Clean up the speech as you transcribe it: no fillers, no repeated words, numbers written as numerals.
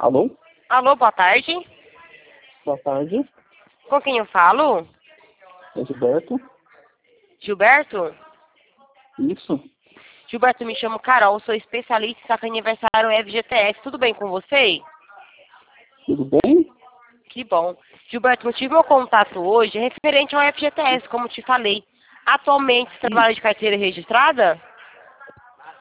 Alô? Alô, boa tarde. Boa tarde. Com quem eu falo? É Gilberto. Gilberto? Isso. Gilberto, me chamo Carol, sou especialista em saque aniversário FGTS. Tudo bem com você? Tudo bem? Que bom. Gilberto, eu tive meu contato hoje referente ao FGTS, como te falei. Atualmente, você trabalha de carteira registrada?